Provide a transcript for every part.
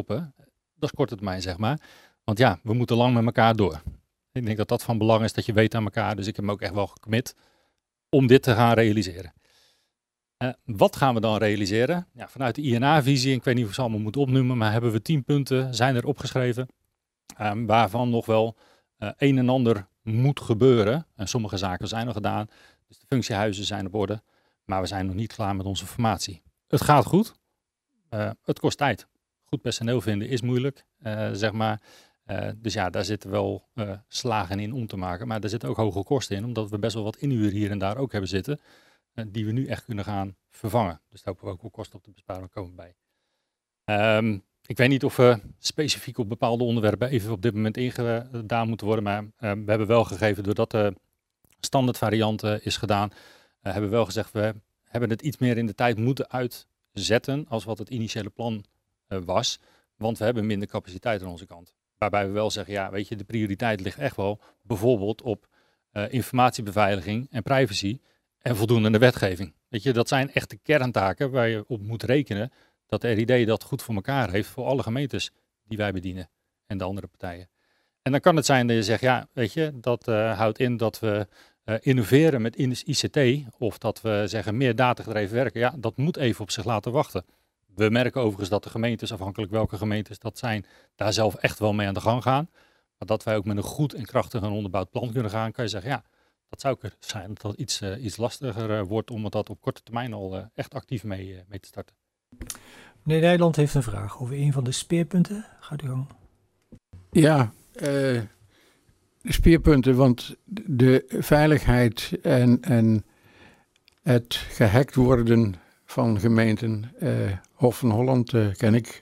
stoppen. Dat is korte termijn, zeg maar. Want ja, we moeten lang met elkaar door. Ik denk dat dat van belang is dat je weet aan elkaar. Dus ik heb me ook echt wel gecommit om dit te gaan realiseren. Wat gaan we dan realiseren? Ja, vanuit de INA-visie, ik weet niet of ik ze allemaal moet opnoemen, maar hebben we 10 punten, zijn er opgeschreven, waarvan nog wel een en ander moet gebeuren. En sommige zaken zijn al gedaan, dus de functiehuizen zijn op orde, maar we zijn nog niet klaar met onze formatie. Het gaat goed, het kost tijd. Goed personeel vinden is moeilijk, zeg maar. Dus ja, daar zitten wel slagen in om te maken, maar er zitten ook hoge kosten in, omdat we best wel wat inhuur hier en daar ook hebben zitten, die we nu echt kunnen gaan vervangen. Dus daar hopen we ook wel kosten op te besparen komen bij. Ik weet niet of we specifiek op bepaalde onderwerpen even op dit moment ingedaan moeten worden, maar we hebben wel gegeven, doordat de standaard variant is gedaan, hebben we wel gezegd, we hebben het iets meer in de tijd moeten uitzetten als wat het initiële plan was, want we hebben minder capaciteit aan onze kant. Waarbij we wel zeggen, ja, weet je, de prioriteit ligt echt wel bijvoorbeeld op informatiebeveiliging en privacy en voldoende wetgeving. Weet je, dat zijn echt de kerntaken waar je op moet rekenen dat de RID dat goed voor elkaar heeft voor alle gemeentes die wij bedienen en de andere partijen. En dan kan het zijn dat je zegt, ja, weet je, dat houdt in dat we innoveren met ICT of dat we zeggen meer datagedreven werken. Ja, dat moet even op zich laten wachten. We merken overigens dat de gemeentes, afhankelijk welke gemeentes dat zijn, daar zelf echt wel mee aan de gang gaan. Maar dat wij ook met een goed en krachtig en onderbouwd plan kunnen gaan, kan je zeggen, ja, dat zou kunnen zijn dat het iets lastiger wordt om dat op korte termijn al echt actief mee te starten. Meneer Nijland heeft een vraag over een van de speerpunten. Gaat u gang. Ja, de speerpunten, want de veiligheid en het gehackt worden van gemeenten, Hof van Holland ken ik.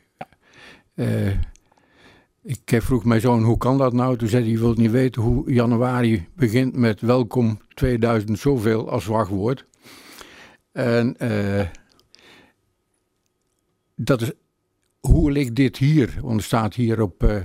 Ik vroeg mijn zoon, hoe kan dat nou? Toen zei hij, je wilt niet weten hoe januari begint met welkom 2000 zoveel als wachtwoord. En dat is, hoe ligt dit hier? Want het staat hier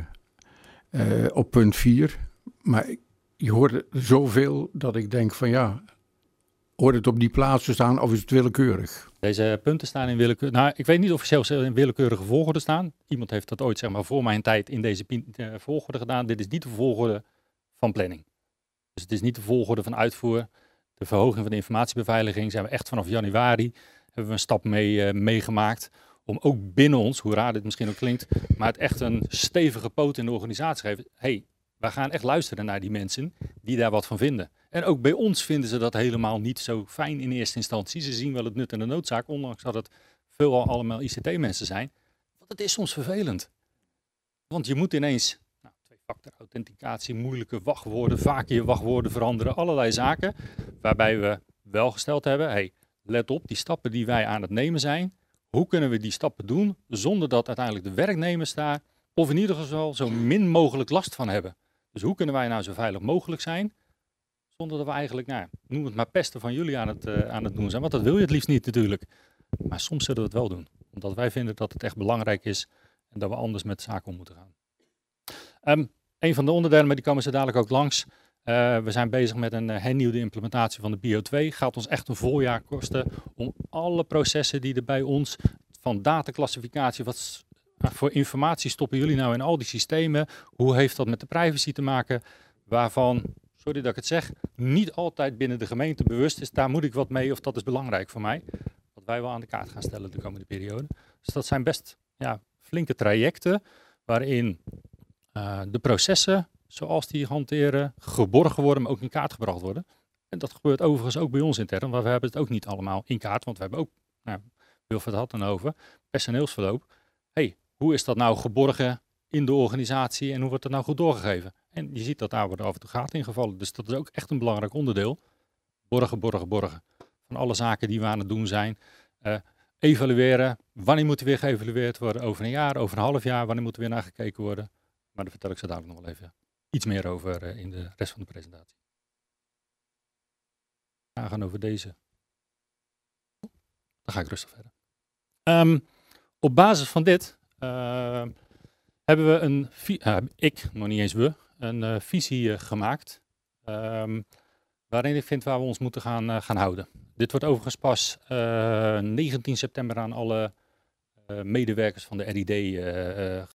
op punt 4. Maar je hoort er zoveel dat ik denk van ja, hoort het op die plaats te staan of is het willekeurig? Deze punten staan in willekeurig. Nou, ik weet niet of ze in willekeurige volgorde staan. Iemand heeft dat ooit, zeg maar, voor mijn tijd in deze volgorde gedaan. Dit is niet de volgorde van planning. Dus het is niet de volgorde van uitvoer. De verhoging van de informatiebeveiliging zijn we echt vanaf januari, hebben we een stap meegemaakt. Om ook binnen ons, hoe raar dit misschien ook klinkt, maar het echt een stevige poot in de organisatie geven. Hey, wij gaan echt luisteren naar die mensen die daar wat van vinden. En ook bij ons vinden ze dat helemaal niet zo fijn in eerste instantie. Ze zien wel het nut en de noodzaak, ondanks dat het veelal allemaal ICT-mensen zijn. Want het is soms vervelend. Want je moet ineens, twee-factor authenticatie, moeilijke wachtwoorden, vaker je wachtwoorden veranderen, allerlei zaken. Waarbij we wel gesteld hebben, hey, let op, die stappen die wij aan het nemen zijn, hoe kunnen we die stappen doen zonder dat uiteindelijk de werknemers daar, of in ieder geval zo min mogelijk last van hebben. Dus hoe kunnen wij nou zo veilig mogelijk zijn, zonder dat we eigenlijk, noem het maar pesten van jullie aan het doen zijn. Want dat wil je het liefst niet natuurlijk. Maar soms zullen we het wel doen. Omdat wij vinden dat het echt belangrijk is en dat we anders met zaken om moeten gaan. Een van de onderdelen, maar die komen ze dadelijk ook langs. We zijn bezig met een hernieuwde implementatie van de BO2. Gaat ons echt een vol jaar kosten om alle processen die er bij ons, van dataclassificatie, wat voor informatie stoppen jullie nou in al die systemen? Hoe heeft dat met de privacy te maken? Waarvan, sorry dat ik het zeg, niet altijd binnen de gemeente bewust is, daar moet ik wat mee of dat is belangrijk voor mij. Wat wij wel aan de kaart gaan stellen de komende periode. Dus dat zijn best flinke trajecten waarin de processen zoals die hanteren, geborgen worden, maar ook in kaart gebracht worden. En dat gebeurt overigens ook bij ons intern, maar we hebben het ook niet allemaal in kaart, want we hebben ook, Wilfred had het dan over, personeelsverloop. Hey, hoe is dat nou geborgen in de organisatie en hoe wordt dat nou goed doorgegeven? En je ziet dat daar worden af en toe gaten ingevallen, dus dat is ook echt een belangrijk onderdeel. Borgen. Van alle zaken die we aan het doen zijn. Evalueren, wanneer moet er weer geëvalueerd worden? Over een jaar, over een half jaar, wanneer moet er weer naar gekeken worden? Maar daar vertel ik zo dadelijk nog wel even iets meer over in de rest van de presentatie. We gaan over deze. Dan ga ik rustig verder. Op basis van dit hebben we nog niet eens een visie gemaakt. Waarin ik vind waar we ons moeten gaan houden. Dit wordt overigens pas 19 september aan alle medewerkers van de RID